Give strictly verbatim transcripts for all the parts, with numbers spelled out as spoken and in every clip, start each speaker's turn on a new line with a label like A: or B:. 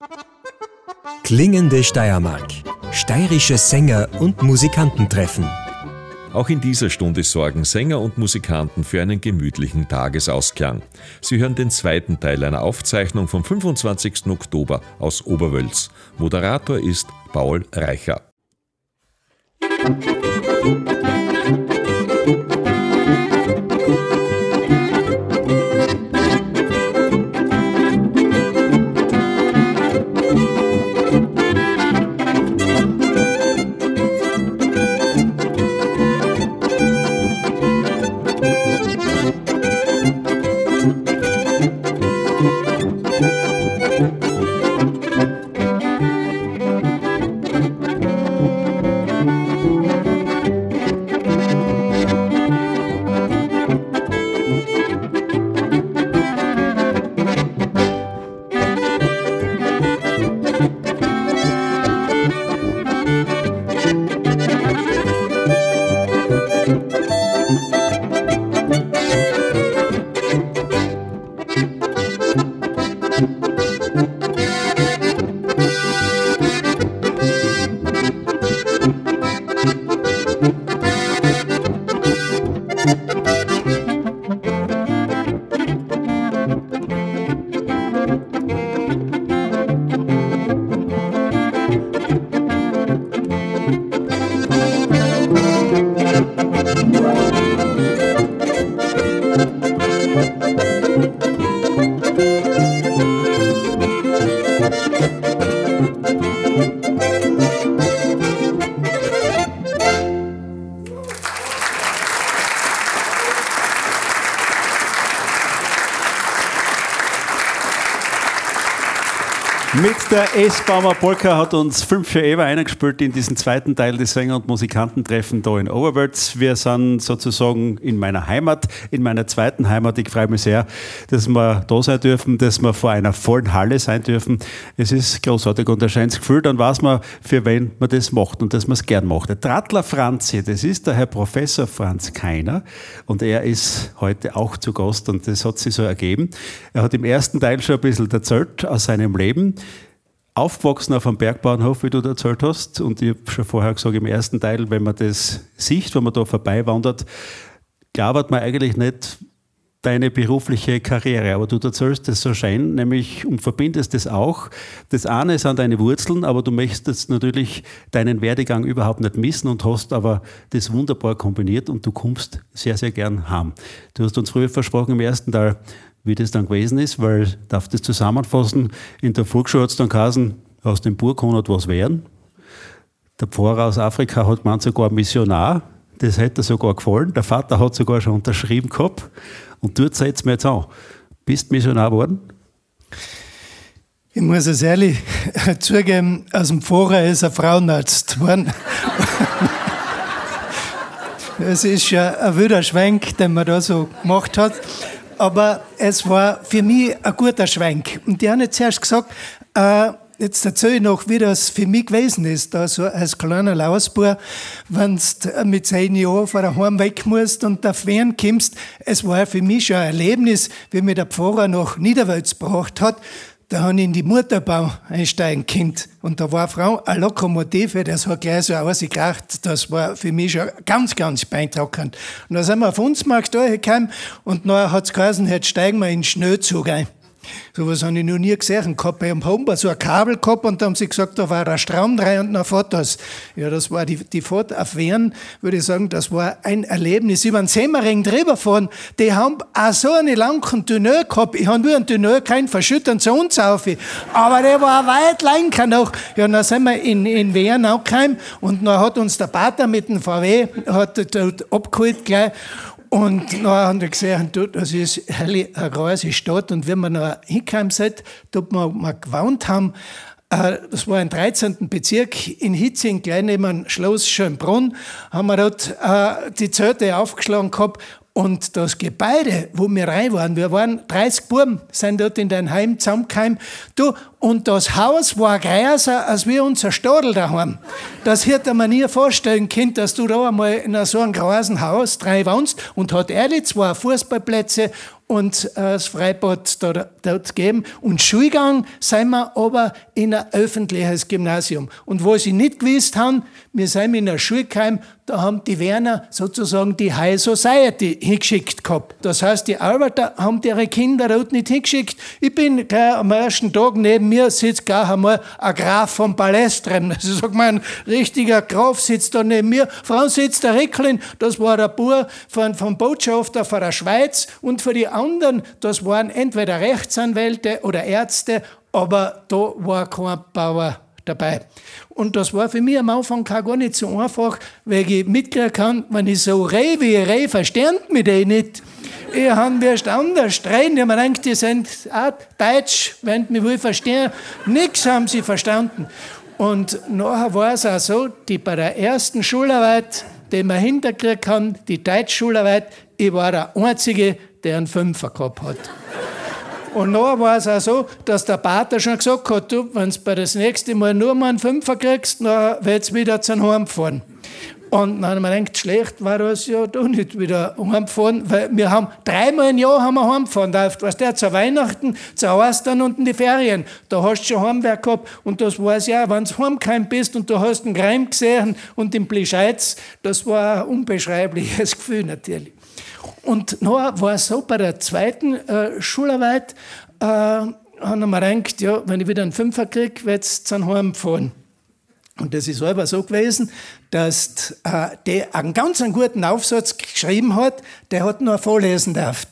A: Klingende Steiermark. Steirische Sänger und Musikanten treffen.
B: Auch in dieser Stunde sorgen Sänger und Musikanten für einen gemütlichen Tagesausklang. Sie hören den zweiten Teil einer Aufzeichnung vom fünfundzwanzigsten Oktober aus Oberwölz. Moderator ist Paul Reicher.
C: Mit der S-Baumer Polka hat uns fünf für Eva eingespielt in diesen zweiten Teil des Sänger- und Musikantentreffen da in Oberwölz. Wir sind sozusagen in meiner Heimat, in meiner zweiten Heimat. Ich freue mich sehr, dass wir da sein dürfen, dass wir vor einer vollen Halle sein dürfen. Es ist großartig und ein schönes Gefühl, dann weiß man, für wen man das macht und dass man es gern macht. Der Trattler Franzi, das ist der Herr Professor Franz Keiner und er ist heute auch zu Gast und das hat sich so ergeben. Er hat im ersten Teil schon ein bisschen erzählt aus seinem Leben. Aufgewachsen auf einem Bergbauernhof, wie du da erzählt hast. Und ich habe schon vorher gesagt, im ersten Teil, wenn man das sieht, wenn man da vorbei wandert, glaubt man eigentlich nicht deine berufliche Karriere. Aber du erzählst das so schön, nämlich und verbindest das auch. Das eine sind deine Wurzeln, aber du möchtest natürlich deinen Werdegang überhaupt nicht missen und hast aber das wunderbar kombiniert und du kommst sehr, sehr gern heim. Du hast uns früher versprochen im ersten Teil, wie das dann gewesen ist, weil, ich darf das zusammenfassen, in der Volksschule hat es dann geheißen, aus dem Bur kann nicht was werden. Der Pfarrer aus Afrika hat gemeint, sogar Missionar, das hätte sogar gefallen. Der Vater hat sogar schon unterschrieben gehabt. Und dort setzt mir jetzt an. Bist du Missionar geworden?
D: Ich muss es ehrlich zugeben, aus dem Pfarrer ist ein Frauenarzt geworden. Es ist ja ein wilder Schwenk, den man da so gemacht hat. Aber es war für mich ein guter Schwenk. Und die haben jetzt zuerst gesagt, äh, jetzt erzähle ich noch, wie das für mich gewesen ist, da so als kleiner Lausbub, wenn du mit zehn Jahren von daheim weg musst und auf Wien kommst. Es war für mich schon ein Erlebnis, wie mich der Pfarrer nach Niederwölz gebracht hat. Da habe ich in die Mutterbau einsteigen können. Und da war eine Frau, eine Lokomotive, das hat gleich so ausgekracht. Das war für mich schon ganz, ganz beeindruckend. Und dann sind wir auf Unsmarkt durchgekommen und dann hat es geheißen, jetzt steigen wir in den Schnellzug ein. So was habe ich noch nie gesehen gehabt. Ich habe oben so ein Kabel gehabt und da haben sie gesagt, da war ein Strom rein und noch Fotos. Ja, das war die, die Fahrt auf Wien, würde ich sagen, das war ein Erlebnis. Über den Semmering drüber fahren, die haben auch so einen langen Tunnel gehabt. Ich habe nur einen Tunnel, keinen verschüttern zu uns auf. Aber der war weit lang noch. Ja, dann sind wir in, in Wien angekommen und dann hat uns der Pater mit dem V W hat dort abgeholt gleich. Und dann haben wir gesehen, das ist eine große Stadt. Und wenn wir noch hingekommen sind, dort wir, wir gewohnt haben, das war im dreizehnten Bezirk in Hitzing, gleich neben dem Schloss Schönbrunn, haben wir dort die Zelte aufgeschlagen gehabt. Und das Gebäude, wo wir rein waren, wir waren dreißig Buben, sind dort in dein Heim zusammengekommen. Du, und das Haus war größer als wie unser Stadel daheim. Das hätte man nie vorstellen können, dass du da einmal in so einem großen Haus drei wohnst und hat ehrlich zwei Fußballplätze und äh, das Freibad dort, dort gegeben. Und Schulgang sind wir aber in ein öffentliches Gymnasium. Und wo sie nicht gewusst haben, wir sind in einer Schule gekommen, da haben die Werner sozusagen die High Society hingeschickt gehabt. Das heißt, die Arbeiter haben ihre Kinder dort nicht hingeschickt. Ich bin gleich am ersten Tag, neben mir sitzt gleich einmal ein Graf von Palästrem. Also sag mal, ein richtiger Graf sitzt da neben mir. Vorne sitzt der Ricklin, das war der Bub von, vom Botschafter von der Schweiz. Und für die anderen, das waren entweder Rechtsanwälte oder Ärzte, aber da war kein Bauer dabei. Und das war für mich am Anfang gar nicht so einfach, weil ich mitgekriegt habe, wenn ich so rede, wie ich rede, verstehen mich die nicht. Ich habe wirst anders reden. Ich habe mir gedacht, die sind auch Deutsch, wenn mich wohl verstehen. Nichts haben sie verstanden. Und nachher war es auch so, die bei der ersten Schularbeit, die wir hintergekriegt haben, die Deutschschularbeit, ich war der Einzige, der einen Fünfer gehabt hat. Und dann war es auch so, dass der Pater schon gesagt hat, du, wenn du bei das nächste Mal nur mal einen Fünfer kriegst, dann wird es wieder zu heimfahren. Und dann haben wir gedacht, schlecht war das ja doch nicht wieder heimfahren, weil wir haben dreimal im Jahr haben wir heimfahren dürfen. Weißt du, zu Weihnachten, zu Ostern und in die Ferien. Da hast du schon Heimwerk gehabt und das weiß ja, wenn du heimgekommen bist und du hast einen Greim gesehen und den Plischeiz, das war ein unbeschreibliches Gefühl natürlich. Und dann war es so, bei der zweiten äh, Schularbeit äh, haben wir gedacht, ja, wenn ich wieder einen Fünfer kriege, wird es zum Heimfahren. Und das ist aber so gewesen, dass äh, der einen ganz einen guten Aufsatz geschrieben hat, der hat nur vorlesen dürfen.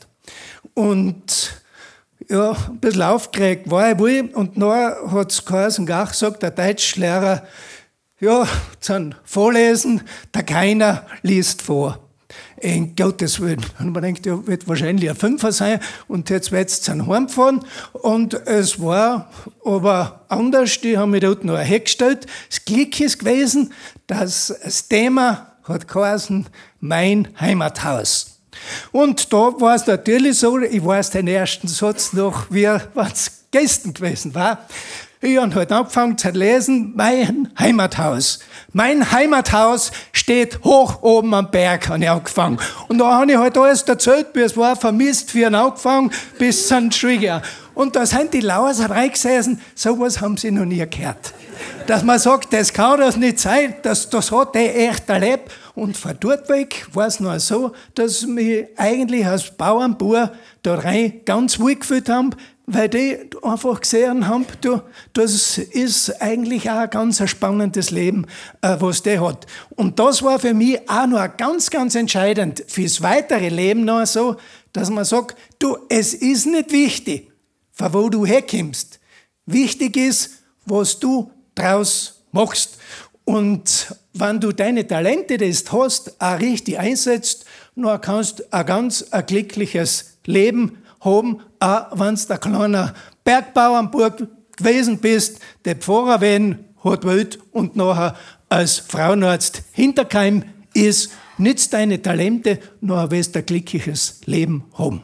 D: Und ja, ein bisschen aufgeregt war ich wohl. Und dann hat es geheißen, gach, sagt der Deutschlehrer, ja, zum Vorlesen, der Keiner liest vor. In Gottes Willen. Und man denkt, ja, wird wahrscheinlich ein Fünfer sein und jetzt wird es zum Heimfahren. Und es war aber anders, die haben mich dort noch hergestellt. Das Glück ist gewesen, dass das Thema hat geheißen, mein Heimathaus. Und da war es natürlich so, ich weiß den ersten Satz noch, wie es gestern gewesen war. Ich habe halt angefangen zu lesen, mein Heimathaus. Mein Heimathaus steht hoch oben am Berg, habe ich angefangen. Und da habe ich halt alles erzählt, wie es war, vermisst, für ihn angefangen, bis zum Schwieger. Und da sind die Lauser reingesessen, sowas haben sie noch nie gehört. Dass man sagt, das kann das nicht sein, das, das hat der echt erlebt. Und von dort weg war es noch so, dass mich eigentlich als Bauernbauer da rein ganz wohl gefühlt haben, weil die einfach gesehen haben, du, das ist eigentlich auch ein ganz spannendes Leben, äh, was der hat. Und das war für mich auch noch ganz, ganz entscheidend fürs weitere Leben noch so, dass man sagt, du, es ist nicht wichtig, von wo du herkommst. Wichtig ist, was du draus machst. Und wenn du deine Talente, die du hast, auch richtig einsetzt, dann kannst du ein ganz ein glückliches Leben haben, auch wenn du ein kleiner Bergbauernburg gewesen bist, der Pfarrer werden hat wollt und nachher als Frauenarzt hintergekommen ist, nützt deine Talente, nachher wirst du ein glückliches Leben haben.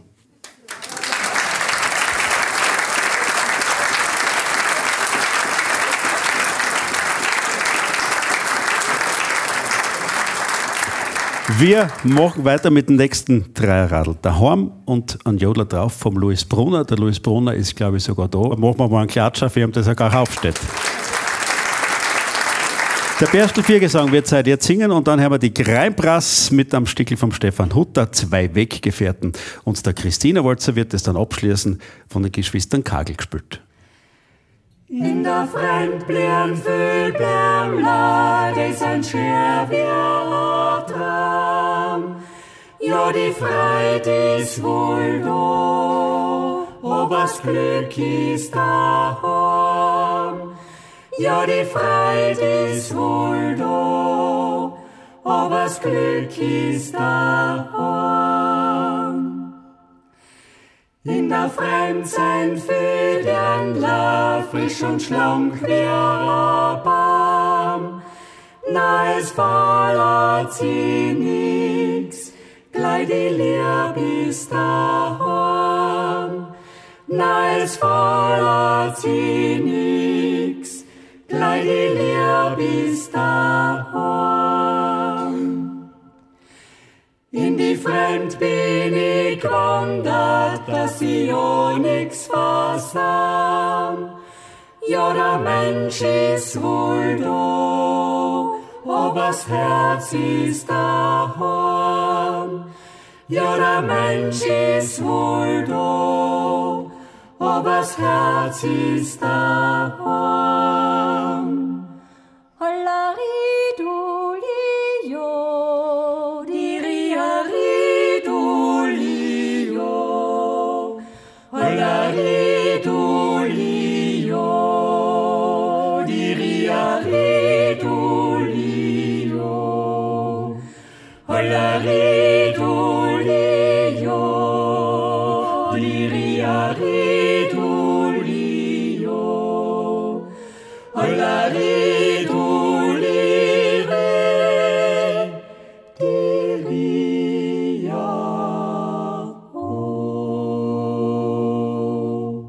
C: Wir machen weiter mit dem nächsten Dreierradl. Daheim und ein Jodler drauf vom Louis Brunner. Der Louis Brunner ist, glaube ich, sogar da. Machen wir mal einen Klatscher für ihn, dass er gar aufsteht. Der Berstel Viergesang wird seit jetzt singen und dann haben wir die Greimbrass mit am Stickel vom Stefan Hutter, zwei Weggefährten. Und der Christina Walzer wird es dann abschließen, von den Geschwistern Kagel gespielt.
E: In der Fremd blieben Vögeln, die sind schwer wie ein Traum. Ja, die Freit ist wohl da, aber das Glück ist daheim. Ja, die Freit ist wohl da, aber das Glück ist daheim. In der Fremd sind Federnler, frisch und schlank wie ein Baum. Na, es fallert sie nix, gleich die Liebe ist daheim. Na, es fallert sie nix, gleich die Liebe ist daheim. In die Fremd bin ich gewandert, sie ja nix versam. Ja, der Mensch ist wohl da, aber das Herz ist daheim. Ja, der Mensch ist wohl da, aber das Herz ist daheim. Allaridulio, diriaridulio, allaridulio, diriaridulio, allaridulio, diriaridulio, allaridulire, diria, oh.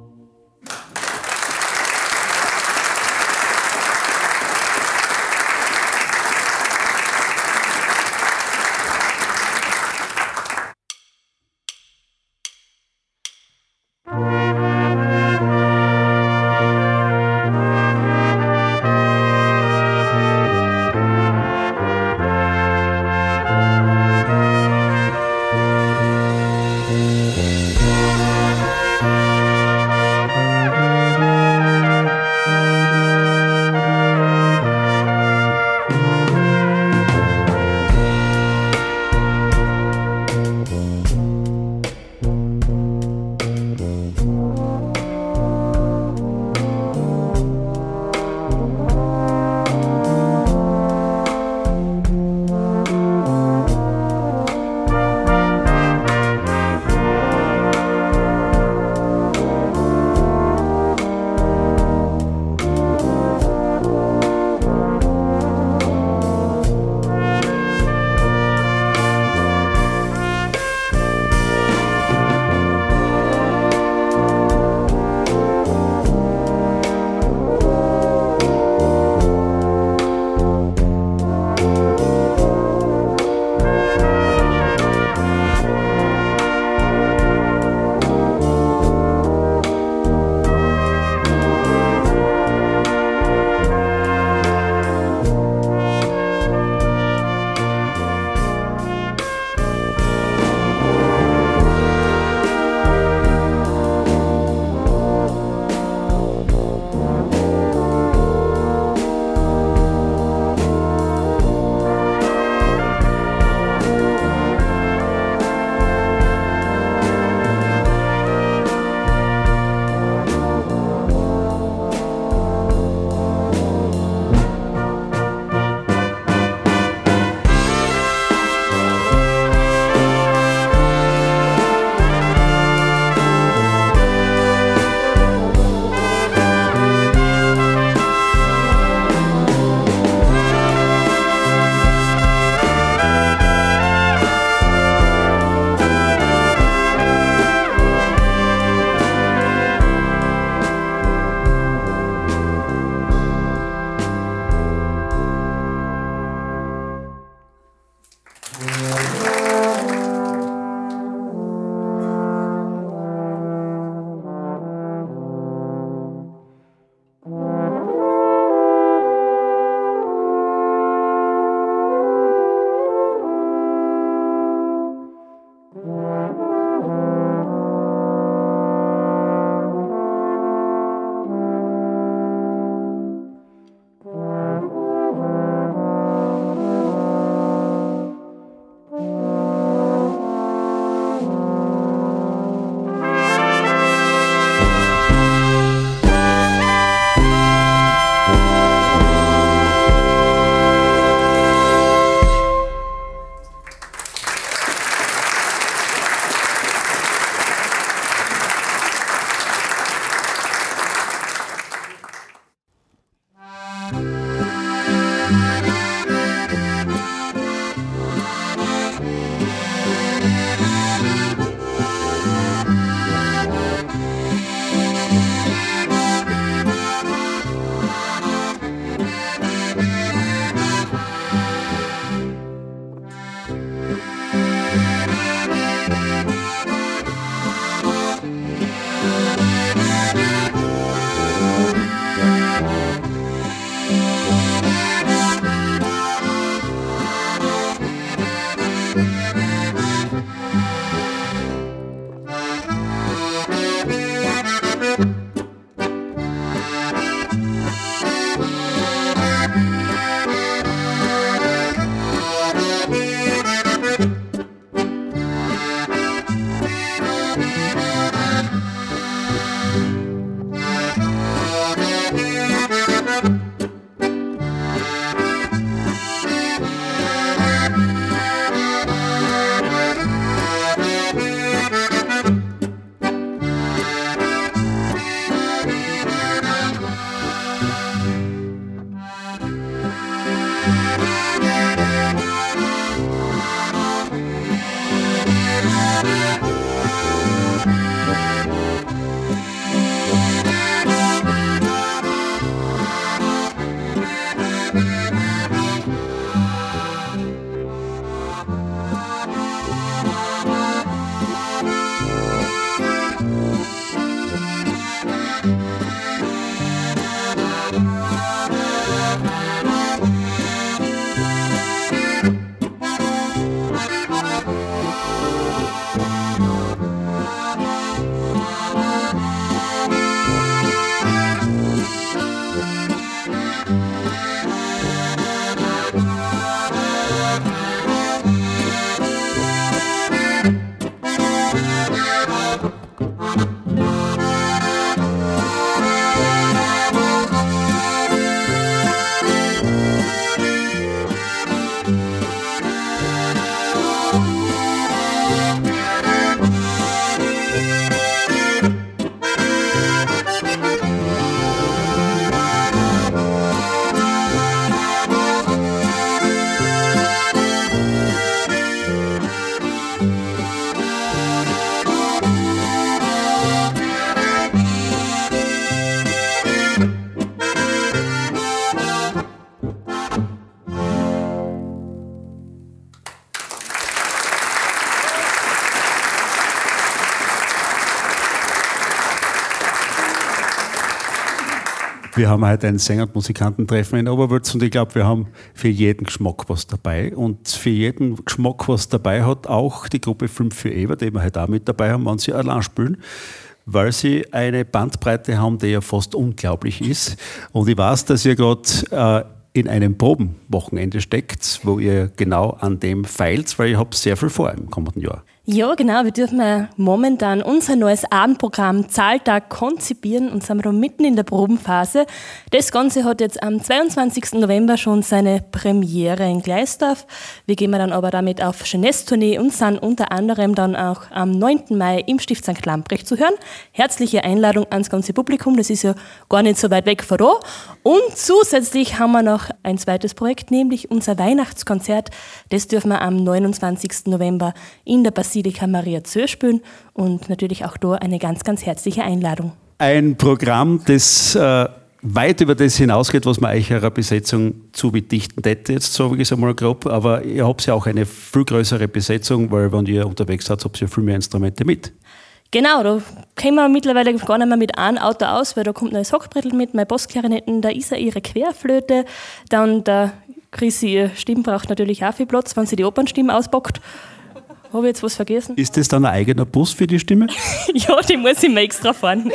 C: Wir haben heute ein Sänger- und Musikantentreffen in Oberwölz und ich glaube, wir haben für jeden Geschmack was dabei. Und für jeden Geschmack was dabei hat auch die Gruppe fünf für Eva, die wir heute auch mit dabei haben, wenn sie allein spielen, weil sie eine Bandbreite haben, die ja fast unglaublich ist. Und ich weiß, dass ihr gerade äh, in einem Probenwochenende steckt, wo ihr genau an dem feilt, weil ihr habt sehr viel vor im kommenden Jahr.
F: Ja, genau. Wir dürfen momentan unser neues Abendprogramm Zahltag konzipieren und sind da mitten in der Probenphase. Das Ganze hat jetzt am zweiundzwanzigsten November schon seine Premiere in Gleisdorf. Wir gehen dann aber damit auf Jeunesse-Tournee und sind unter anderem dann auch am neunten Mai im Stift Sankt Lamprecht zu hören. Herzliche Einladung ans ganze Publikum, das ist ja gar nicht so weit weg von da. Und zusätzlich haben wir noch ein zweites Projekt, nämlich unser Weihnachtskonzert. Das dürfen wir am neunundzwanzigsten November in der Basilika Maria Zöhr spielen und natürlich auch da eine ganz, ganz herzliche Einladung.
C: Ein Programm, das äh, weit über das hinausgeht, was man euch einer Besetzung zu bedichten hätte, jetzt sage ich es einmal grob, aber ihr habt ja auch eine viel größere Besetzung, weil wenn ihr unterwegs seid, habt ihr viel mehr Instrumente mit.
F: Genau, da kommen wir mittlerweile gar nicht mehr mit einem Auto aus, weil da kommt ein Sackbrettel mit, meine Bassklarinetten, da ist ihre Querflöte, dann der Chrissy, ihre Stimme braucht natürlich auch viel Platz, wenn sie die Opernstimme auspackt. Habe ich jetzt was vergessen?
C: Ist das dann ein eigener Bus für die Stimme?
F: Ja, die muss ich mir extra fahren.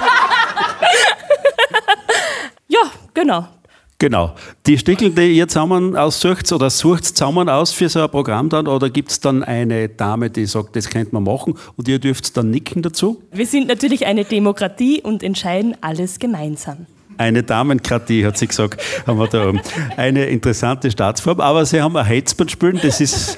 F: Ja, genau.
C: Genau. Die Stickel, die ihr zusammen aussucht oder sucht zusammen aus für so ein Programm dann, oder gibt es dann eine Dame, die sagt, das könnte man machen und ihr dürft dann nicken dazu?
F: Wir sind natürlich eine Demokratie und entscheiden alles gemeinsam.
C: Eine Damenkratie, hat sie gesagt, haben wir da oben. Eine interessante Staatsform, aber sie haben ein Heizband spielen, das ist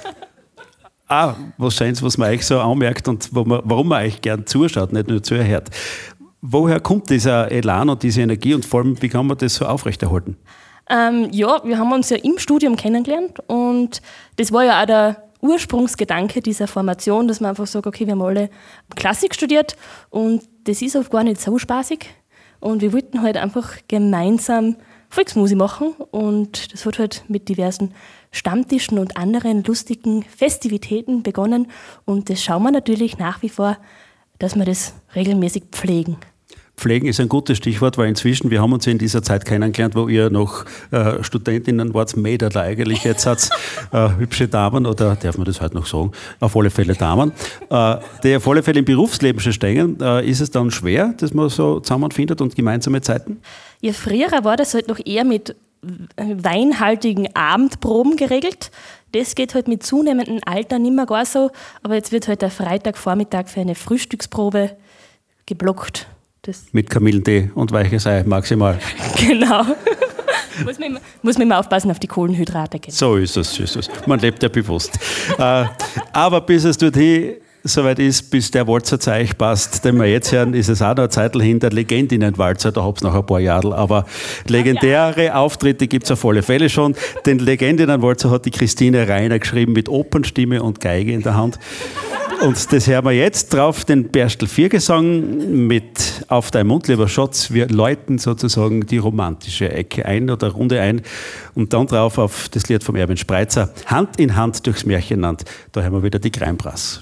C: auch wahrscheinlich, was man euch so anmerkt und wo man, warum man euch gern zuschaut, nicht nur zuhört. Woher kommt dieser Elan und diese Energie und vor allem, wie kann man das so aufrechterhalten?
F: Ähm, ja, wir haben uns ja im Studium kennengelernt und das war ja auch der Ursprungsgedanke dieser Formation, dass man einfach sagt, okay, wir haben alle Klassik studiert und das ist oft gar nicht so spaßig und wir wollten halt einfach gemeinsam Volksmusik machen und das hat halt mit diversen Stammtischen und anderen lustigen Festivitäten begonnen und das schauen wir natürlich nach wie vor, dass wir das regelmäßig pflegen.
C: Pflegen ist ein gutes Stichwort, weil inzwischen, wir haben uns in dieser Zeit kennengelernt, wo ihr noch äh, Studentinnen wart, Mädel eigentlich jetzt hat äh, hübsche Damen, oder darf man das heute noch sagen, auf alle Fälle Damen, äh, die auf alle Fälle im Berufsleben schon stehen. Äh, ist es dann schwer, dass man so zusammenfindet und gemeinsame Zeiten?
F: Ja, früher war das halt noch eher mit weinhaltigen Abendproben geregelt. Das geht halt mit zunehmendem Alter nicht mehr gar so, aber jetzt wird halt der Freitagvormittag für eine Frühstücksprobe geblockt. Das
C: mit Kamillentee und weiches Ei maximal.
F: Genau. muss, man immer, muss man immer aufpassen auf die Kohlenhydrate. Genau.
C: So ist es, so ist es. Man lebt ja bewusst. äh, aber bis es dorthin soweit ist, bis der Walzer zu euch passt, den wir jetzt hören, ist es auch noch eine Zeit hin, der Legendinnenwalzer, da habt ihr noch ein paar Jahre, aber legendäre Auftritte gibt es auf alle Fälle schon. Den Legendinnenwalzer hat die Christine Reiner geschrieben mit Opernstimme und Geige in der Hand. Und das hören wir jetzt drauf, den Berstel vier Gesang mit Auf dein Mund, lieber Schatz. Wir läuten sozusagen die romantische Ecke ein oder Runde ein und dann drauf auf das Lied vom Erwin Spreitzer, Hand in Hand durchs Märchenland. Da haben wir wieder die Kreinbrass.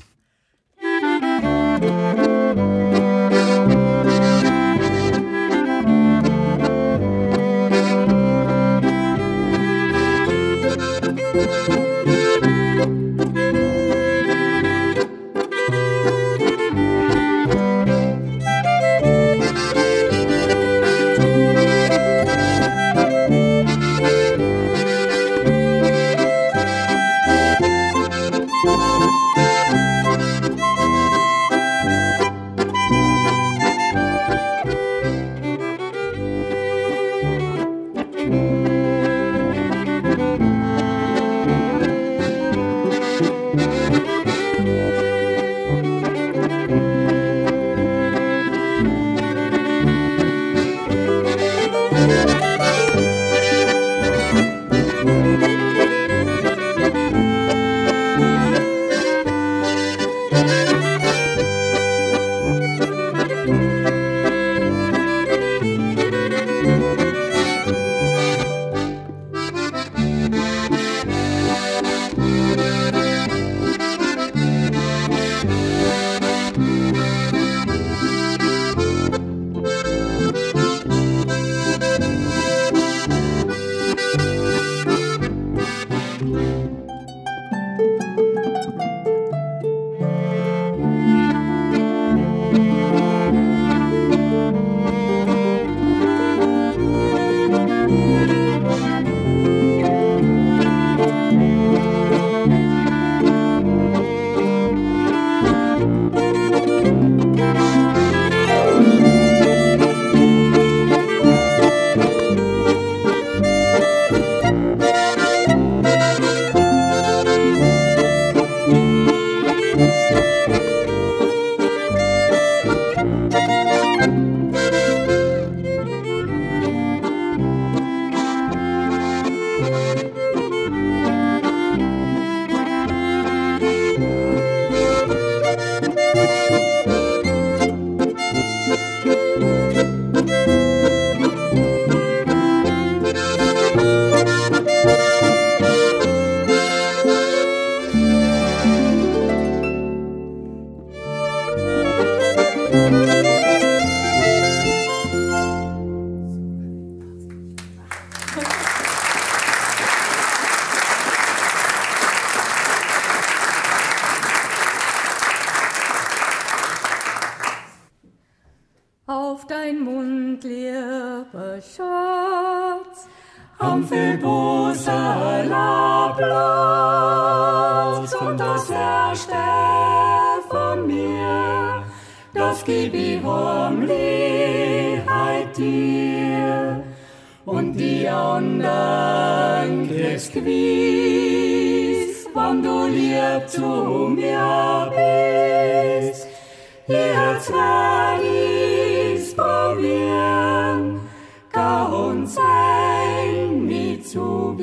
E: Satz, am Filbuseler Platz und das erste von mir, das gib ich Heimlichkeit dir und die anderen kriegst gewiss, wann du lieb zu mir bist. Jetzt werd ich's probieren, ganz eng mit zu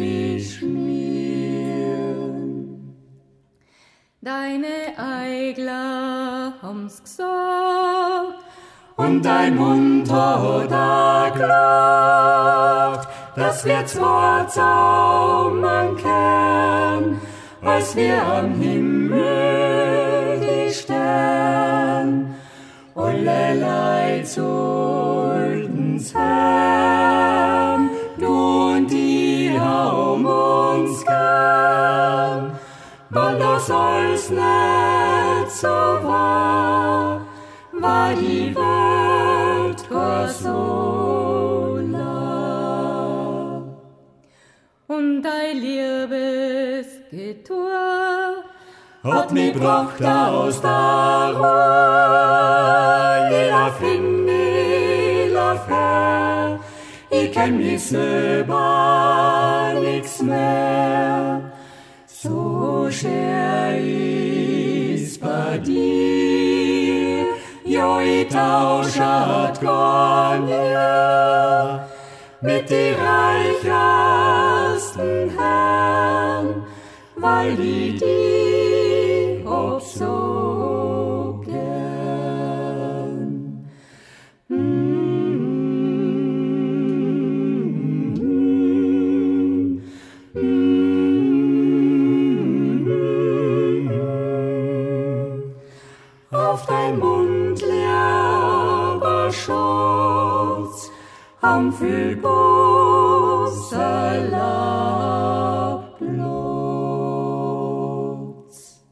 E: beschmieren. Deine Eigler haben's gesagt und dein Mund hat er gelacht, dass wir zwar zusammenkehren, als wir am Himmel die Stern. Alle Leid sollten's hören, du und die haben uns gern, weil das alles nicht so war, war die Welt gar so nah. Und dein Liebesgetue hat mich gebracht aus der Ruhe. Jeder findet, jeder fair. Ich kenn mich selber nix mehr. So schwer ist bei dir. Jo, ich tauschat gar nicht mit die reichersten Herren, weil die die hab so gern. Mm-hmm. Mm-hmm. Auf dein Mund, lieber Schatz, am Filbuseler Platz.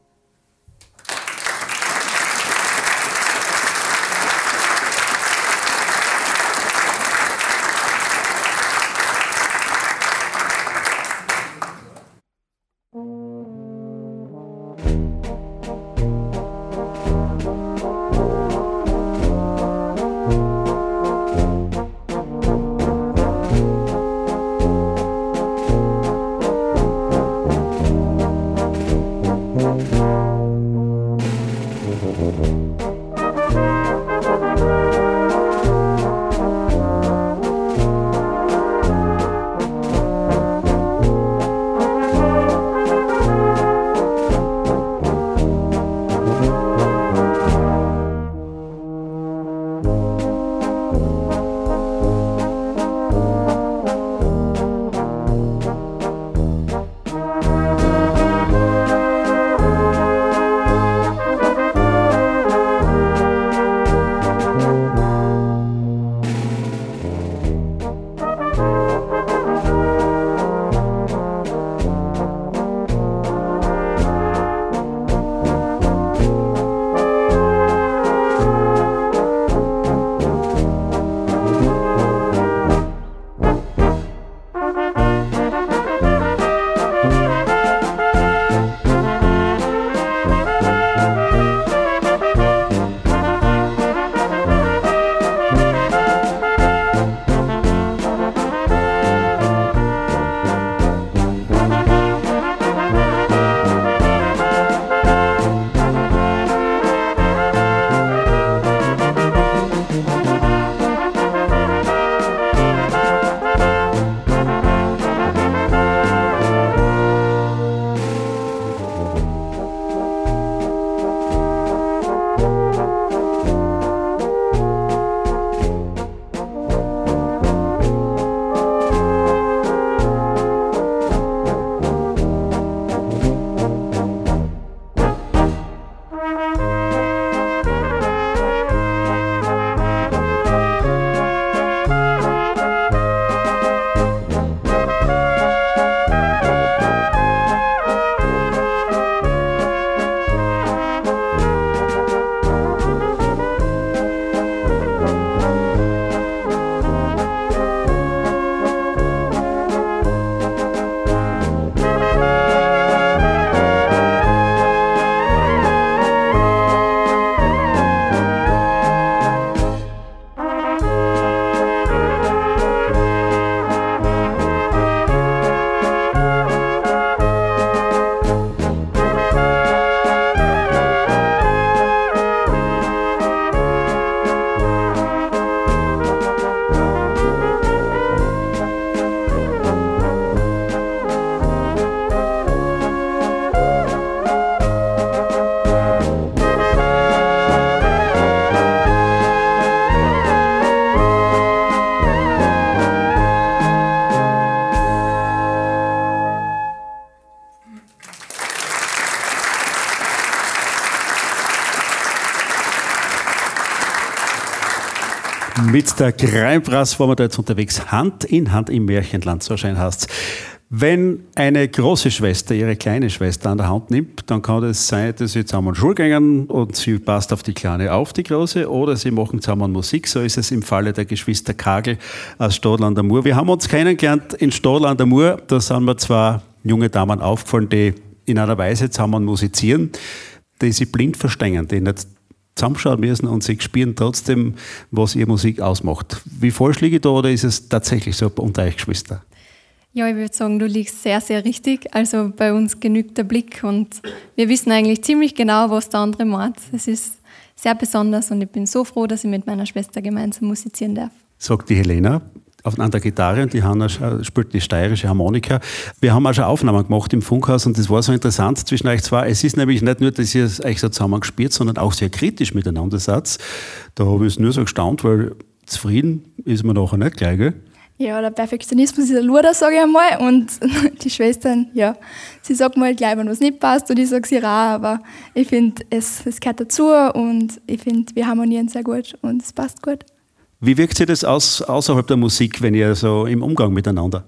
C: Mit der Kreinbrass waren wir da jetzt unterwegs, Hand in Hand im Märchenland, so schön heißt's. Wenn eine große Schwester ihre kleine Schwester an der Hand nimmt, dann kann es sein, dass sie zusammen Schule gehen und sie passt auf die Kleine auf, die Große, oder sie machen zusammen Musik. So ist es im Falle der Geschwister Kagel aus Stadl an der Mur. Wir haben uns kennengelernt in Stadl an der Mur. Da sind mir zwei junge Damen aufgefallen, die in einer Weise zusammen musizieren, die sie blind verstehen, die nicht zusammenschauen müssen und sie spüren trotzdem, was ihre Musik ausmacht. Wie falsch liege ich da oder ist es tatsächlich so unter euch Geschwister?
G: Ja, ich würde sagen, du liegst sehr, sehr richtig. Also bei uns genügt der Blick und wir wissen eigentlich ziemlich genau, was der andere meint. Es ist sehr besonders und ich bin so froh, dass ich mit meiner Schwester gemeinsam musizieren darf. Sagt
C: die Helena an der Gitarre und die Hanna spielt die steirische Harmonika. Wir haben auch schon Aufnahmen gemacht im Funkhaus und das war so interessant zwischen euch zwei. Es ist nämlich nicht nur, dass ihr euch so zusammen gespielt, sondern auch sehr kritisch miteinander seid. Da habe ich es nur so gestaunt, weil zufrieden ist man nachher nicht gleich, gell?
H: Ja, der Perfektionismus ist ein Luder, sage ich einmal. Und die Schwestern, ja, sie sagt mal gleich, wenn was nicht passt und ich sage sie auch, aber ich finde, es, es gehört dazu und ich finde, wir harmonieren sehr gut und es passt gut.
C: Wie wirkt sich das aus, außerhalb der Musik, wenn ihr so im Umgang miteinander?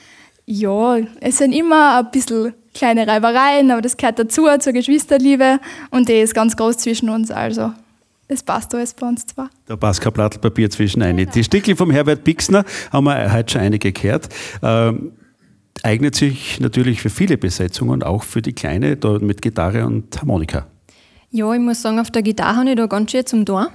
H: Ja, es sind immer ein bisschen kleine Reibereien, aber das gehört dazu, zur Geschwisterliebe und die ist ganz groß zwischen uns, also es passt alles bei uns zwar.
C: Da passt kein Blatt Papier zwischen ein. Die Stickel vom Herbert Pixner haben wir heute schon einige gehört. Ähm, eignet sich natürlich für viele Besetzungen, auch für die Kleine, da mit Gitarre und Harmonika.
G: Ja, ich muss sagen, auf der Gitarre habe ich da ganz schön zum Tor.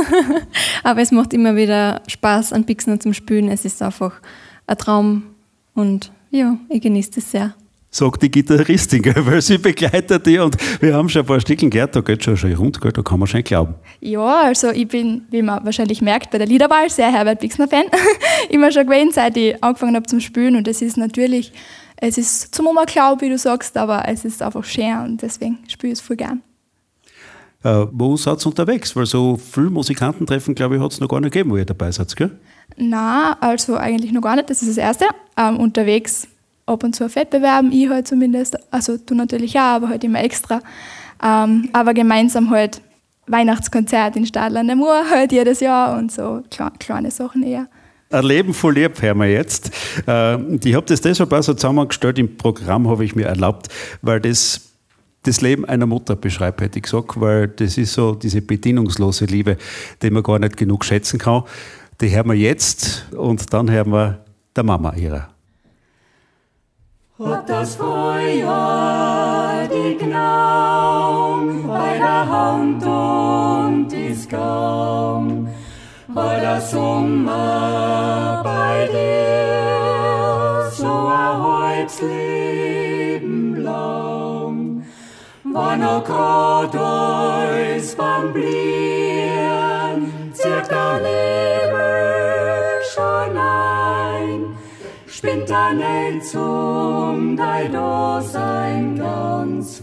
G: Aber es macht immer wieder Spaß, an Pixner zum Spielen. Es ist einfach ein Traum und ja, ich genieße das sehr.
C: Sagt die Gitarristin, gell, weil sie begleitet die und wir haben schon ein paar Stückchen gehört, da geht schon, schon rund, gell, da kann man schon glauben.
H: Ja, also ich bin, wie man wahrscheinlich merkt, bei der Liederwahl sehr Herbert Pixner-Fan. Immer schon gewesen, seit ich angefangen habe zum Spielen und es ist natürlich, es ist zum Oberglaub, wie du sagst, aber es ist einfach schön und deswegen spiele ich es voll gern.
C: Äh, wo seid ihr unterwegs? Weil so viele Musikantentreffen, glaube ich, hat es noch gar nicht gegeben, wo ihr dabei seid, gell?
H: Nein, also eigentlich noch gar nicht, das ist das Erste. Ähm, unterwegs ab und zu auf Wettbewerben, ich halt zumindest, also du natürlich auch, aber halt immer extra. Ähm, aber gemeinsam halt Weihnachtskonzert in Stadl an der Mur halt jedes Jahr und so kle- kleine Sachen eher.
C: Ein Leben voll lieb, hören wir jetzt. Äh, ich habe das deshalb auch so zusammengestellt, im Programm habe ich mir erlaubt, weil das das Leben einer Mutter beschreibt, hätte ich gesagt, weil das ist so diese bedingungslose Liebe, die man gar nicht genug schätzen kann. Die hören wir jetzt und dann hören wir der Mama ihrer.
E: Hat das Feuer die Gnaum bei der Hand und ist kaum, war der Sommer bei dir so ein halbes Leben lang, war noch grad alles beim Blieren, zirkt der Leben schon ein. Spinnt ein nicht zum dein Dasein ganz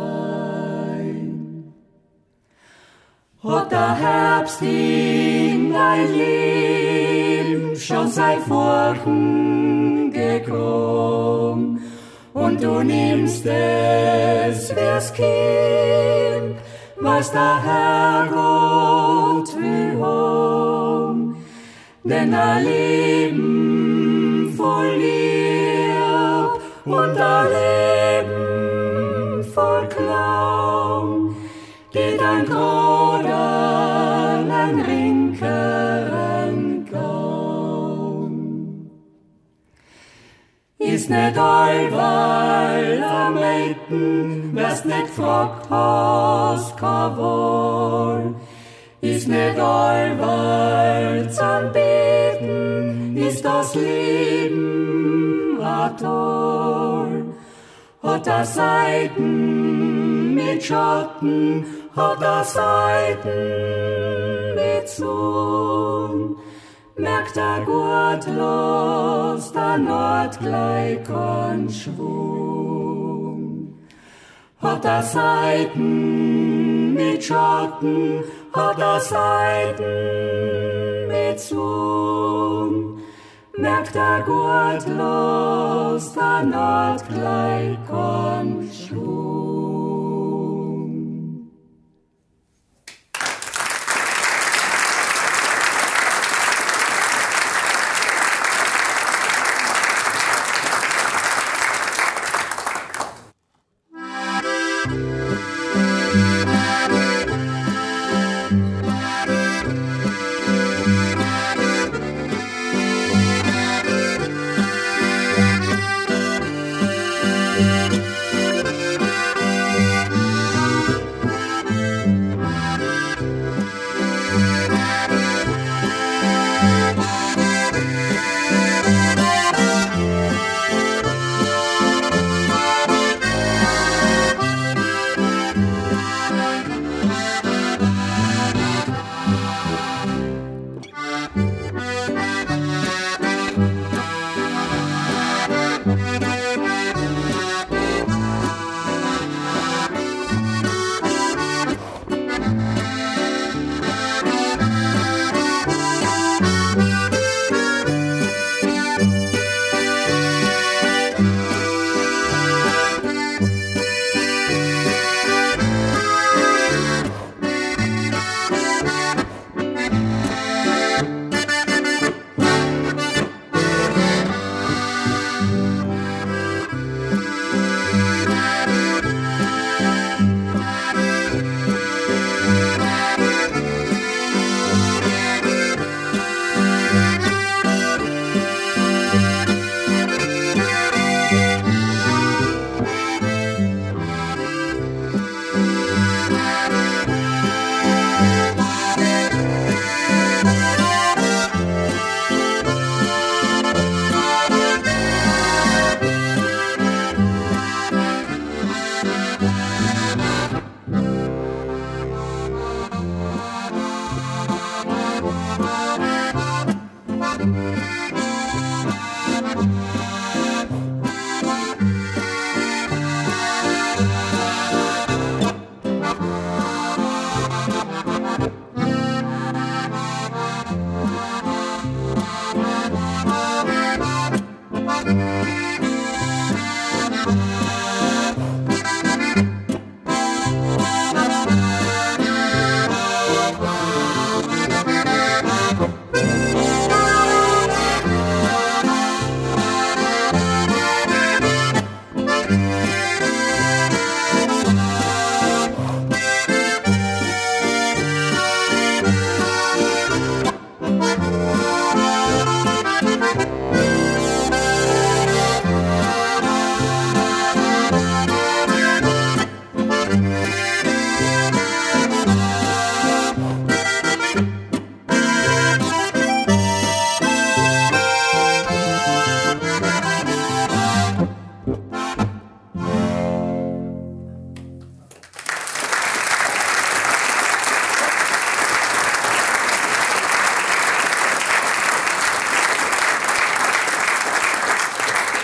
E: fein. Hat der Herbst in dein Leben schon sein Furchen gekommen und du nimmst es, wie's kommt, was der Herrgott will haben, denn ein Leben voll Lieb und ein Leben voll Klaum geht ein grad an ein rinkeren Gaum. Ist nicht allweil am Leiten, wer's nicht gefragt hast, kein Wohl. Ist nicht allweil zum Beten, ist das Leben a toll. Hat er Seiten mit Schatten, hat er Seiten mit Sonn. Merkt er gut los, dann hat gleich kein Schwung. Hat er Seiten mit Schatten, hat er Seiten mit Sonn. Merkt er gut los, dann hat gleich kein Schwung.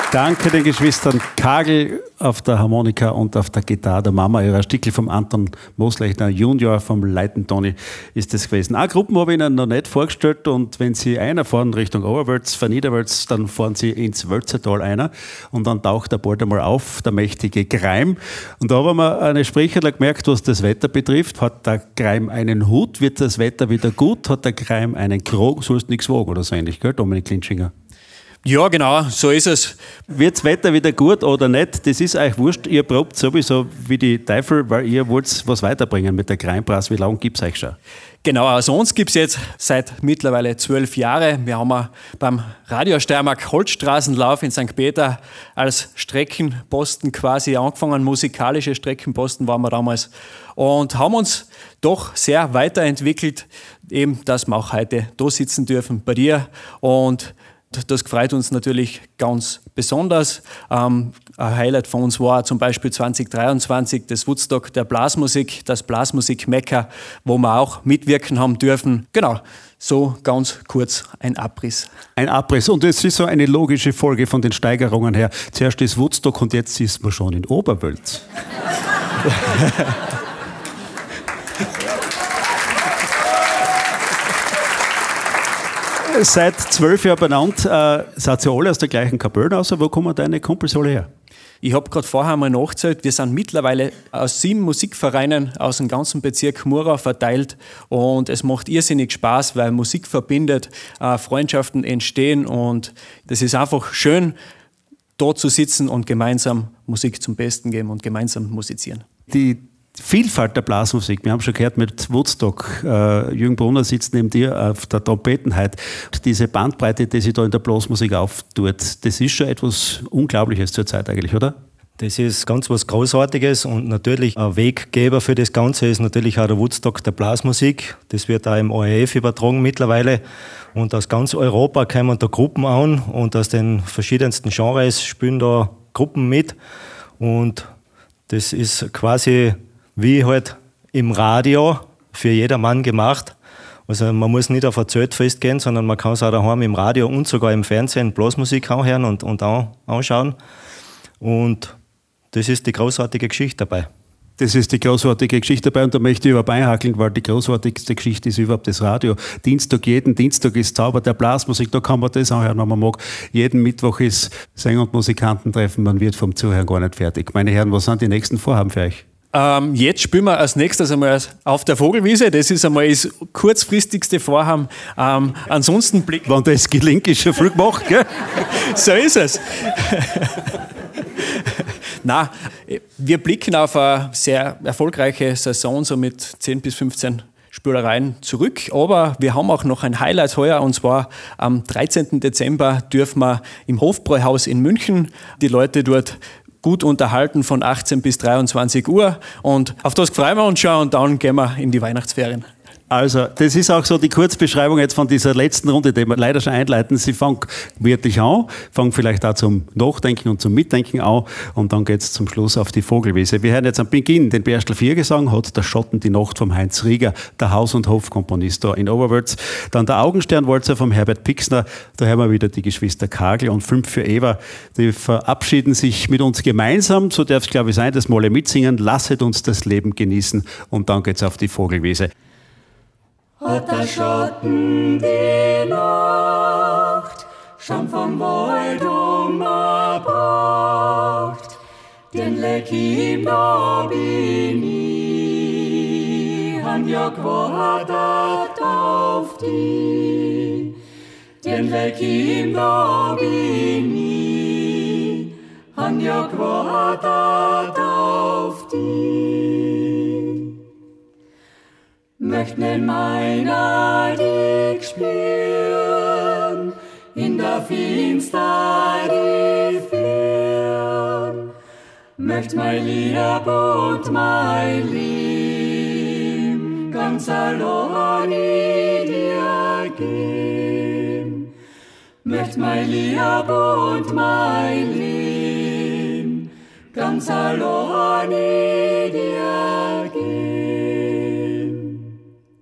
C: Danke den Geschwistern Kagel auf der Harmonika und auf der Gitarre. Der Mama ihrer Stickel vom Anton Moslechner Junior vom Leitentoni ist das gewesen. Eine Gruppe habe ich Ihnen noch nicht vorgestellt und wenn Sie einer fahren Richtung Overwärts, von Niederwärts, dann fahren Sie ins Wölzertal einer und dann taucht der bald einmal auf, der mächtige Greim. Und da haben wir eine Sprecherler gemerkt, was das Wetter betrifft. Hat der Greim einen Hut, wird das Wetter wieder gut? Hat der Greim einen Krog, sollst nichts wagen oder so ähnlich, gell, Dominik Klinschinger?
I: Ja, genau, so ist es.
C: Wird das Wetter wieder gut oder nicht? Das ist euch wurscht. Ihr probt sowieso wie die Teufel, weil ihr wollt was weiterbringen mit der Greinprass. Wie lange gibt es euch schon?
I: Genau, also uns gibt es jetzt seit mittlerweile zwölf Jahren. Wir haben beim Radio Steiermark Holzstraßenlauf in Sankt Peter als Streckenposten quasi angefangen. Musikalische Streckenposten waren wir damals. Und haben uns doch sehr weiterentwickelt, eben, dass wir auch heute da sitzen dürfen bei dir. Und das freut uns natürlich ganz besonders. Ähm, ein Highlight von uns war zum Beispiel zwanzig dreiundzwanzig das Woodstock der Blasmusik, das Blasmusik-Mekka, wo wir auch mitwirken haben dürfen. Genau, so ganz kurz ein Abriss.
C: Ein Abriss und es ist so eine logische Folge von den Steigerungen her. Zuerst ist Woodstock und jetzt ist man schon in Oberwölz. Seit zwölf Jahren benannt, äh, seid ihr alle aus der gleichen Kapelle aus? Wo kommen deine Kumpels alle her?
I: Ich habe gerade vorher mal nachgezählt, wir sind mittlerweile aus sieben Musikvereinen aus dem ganzen Bezirk Murau verteilt und es macht irrsinnig Spaß, weil Musik verbindet, äh, Freundschaften entstehen und das ist einfach schön, dort zu sitzen und gemeinsam Musik zum Besten geben und gemeinsam musizieren.
C: Die Vielfalt der Blasmusik, wir haben schon gehört mit Woodstock, äh, Jürgen Brunner sitzt neben dir auf der Trompetenheit. Diese Bandbreite, die sich da in der Blasmusik auftut, das ist schon etwas Unglaubliches zur Zeit eigentlich, oder?
J: Das ist ganz was Großartiges und natürlich ein Weggeber für das Ganze ist natürlich auch der Woodstock der Blasmusik. Das wird auch im O R F übertragen mittlerweile und aus ganz Europa kommen da Gruppen an und aus den verschiedensten Genres spielen da Gruppen mit und das ist quasi wie halt im Radio für jedermann gemacht. Also man muss nicht auf ein Zeltfest gehen, sondern man kann es auch daheim im Radio und sogar im Fernsehen Blasmusik anhören und, und an, anschauen. Und das ist die großartige Geschichte dabei.
C: Das ist die großartige Geschichte dabei und da möchte ich überhaupt einhakeln, weil die großartigste Geschichte ist überhaupt das Radio. Dienstag, jeden Dienstag ist Zauber der Blasmusik, da kann man das anhören, wenn man mag. Jeden Mittwoch ist Sänger- und Musikantentreffen, man wird vom Zuhören gar nicht fertig. Meine Herren, was sind die nächsten Vorhaben für euch?
I: Ähm, jetzt spielen wir als nächstes einmal auf der Vogelwiese. Das ist einmal das kurzfristigste Vorhaben. Ähm, ansonsten blick.
C: Wenn das gelingt, ist schon früh gemacht, gell?
I: So ist es. Nein, wir blicken auf eine sehr erfolgreiche Saison, so mit zehn bis fünfzehn Spielereien zurück. Aber wir haben auch noch ein Highlight heuer und zwar am dreizehnten Dezember dürfen wir im Hofbräuhaus in München die Leute dort gut unterhalten von achtzehn bis dreiundzwanzig Uhr und auf das freuen wir uns schon und dann gehen wir in die Weihnachtsferien.
C: Also, das ist auch so die Kurzbeschreibung jetzt von dieser letzten Runde, die wir leider schon einleiten. Sie fangen wirklich an, fangen vielleicht auch zum Nachdenken und zum Mitdenken an und dann geht es zum Schluss auf die Vogelwiese. Wir hören jetzt am Beginn den Berstel vier Gesang, hat der Schotten die Nacht vom Heinz Rieger, der Haus- und Hofkomponist da in Oberwölz. Dann der Augensternwalzer vom Herbert Pixner, da hören wir wieder die Geschwister Kagel und fünf für Eva. Die verabschieden sich mit uns gemeinsam, so darf es glaube ich sein, dass wir alle mitsingen. Lasset uns das Leben genießen und dann geht es auf die Vogelwiese.
E: Hat der Schatten die Nacht schon vom Wald umgebracht, den Leck ihm da bin ich, han ja gewartet auf die, den Leck ihm da bin ich, han ja gewartet auf die. Möcht nen meiner dich spüren, in der Finster fern. Möcht mein Lieb und mein Lieb ganz allein dir gehen. Möcht mein Lieb und mein Lieb ganz allein dir gehen.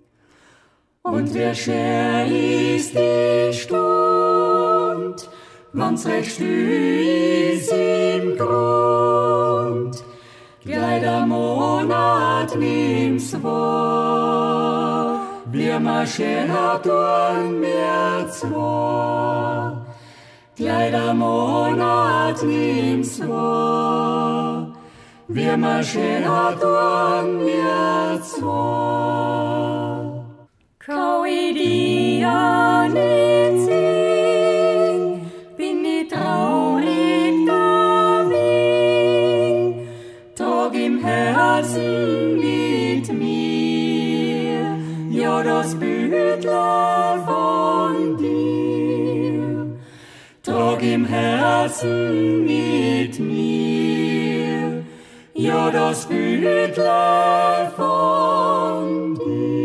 E: Und wer schwer ist die Stund, wann's recht still ist im Grund. Gleich der Monat nimmt's wahr, wir marschieren durch mir zwei. Gleich der Monat nimmt's wahr, wir marschieren durch mir zwei.
K: Kau ich dir nicht sing, bin ich traurig da wegen, Tag im Herzen mit mir, ja das Bündler von dir. Tag im Herzen mit mir, ja das Bündler von dir.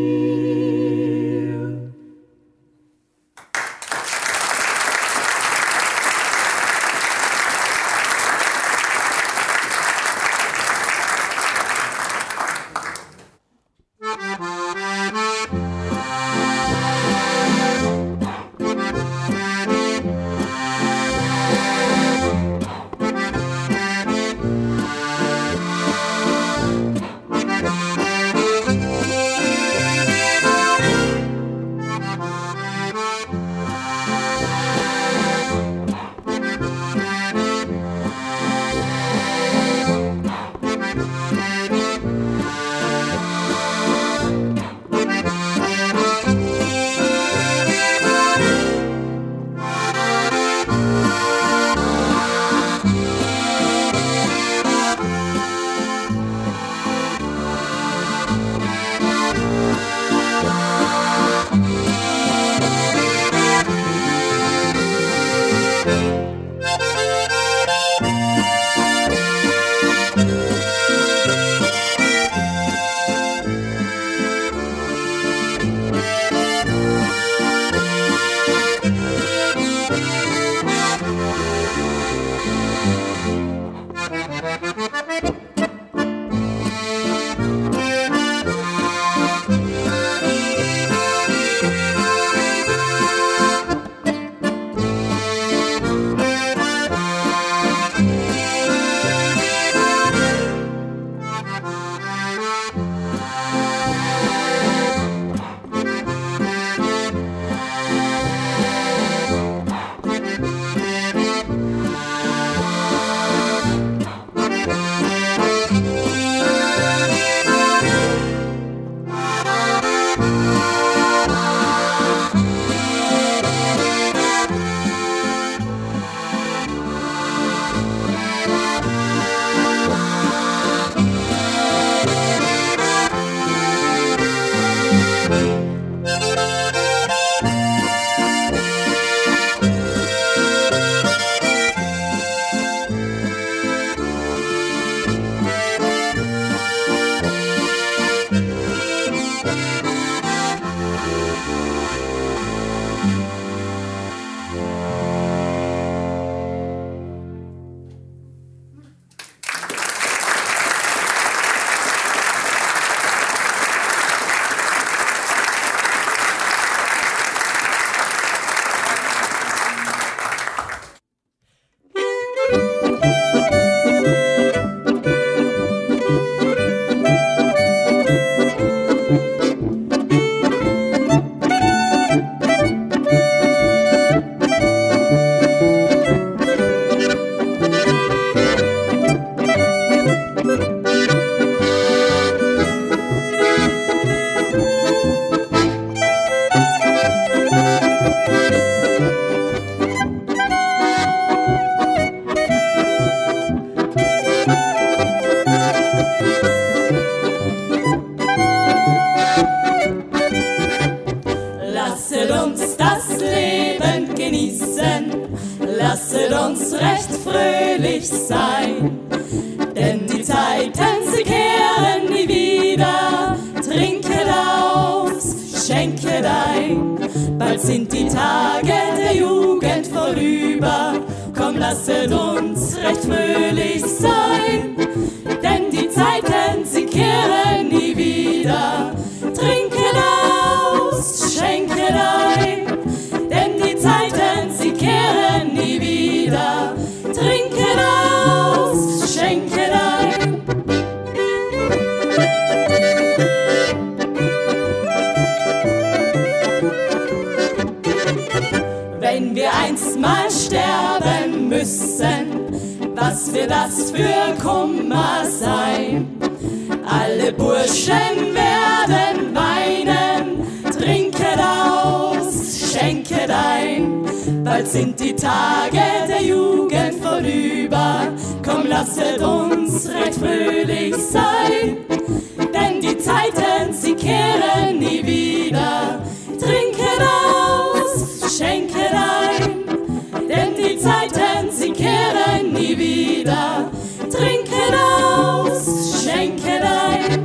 E: lasset uns recht fröhlich sein, denn die Zeiten, sie kehren nie wieder. Trinket aus, schenket ein, bald sind die Tage der Jugend vorüber. Komm, lasset uns recht fröhlich sein, denn die Zeiten, sie kehren nie wieder. Trinket aus, schenket ein, denn die Zeiten, sie kehren nie wieder. wissen, was wird das für Kummer sein. Alle Burschen werden weinen, trinket aus, schenket ein. Bald sind die Tage der Jugend vorüber, komm lasset uns recht fröhlich sein. Denn die Zeiten, sie kehren nie wieder, trinket aus, schenket ein. Denn die Zeiten, sie kehren nie wieder, trinket aus, schenket ein.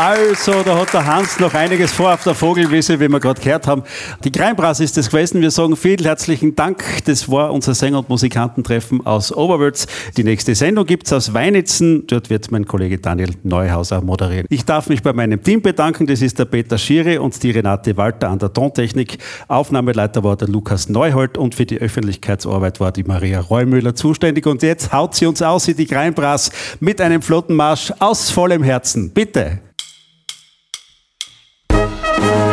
C: Also, da hat der Hans noch einiges vor auf der Vogelwiese, wie wir gerade gehört haben. Die Kreinbras ist das gewesen. Wir sagen vielen herzlichen Dank. Das war unser Sänger- und Musikantentreffen aus Oberwölz. Die nächste Sendung gibt es aus Weinitzen. Dort wird mein Kollege Daniel Neuhauser moderieren. Ich darf mich bei meinem Team bedanken. Das ist der Peter Schiri und die Renate Walter an der Tontechnik. Aufnahmeleiter war der Lukas Neuhold und für die Öffentlichkeitsarbeit war die Maria Reumüller zuständig. Und jetzt haut sie uns aus in die Kreinbras mit einem Flottenmarsch aus vollem Herzen. Bitte.
K: Thank you.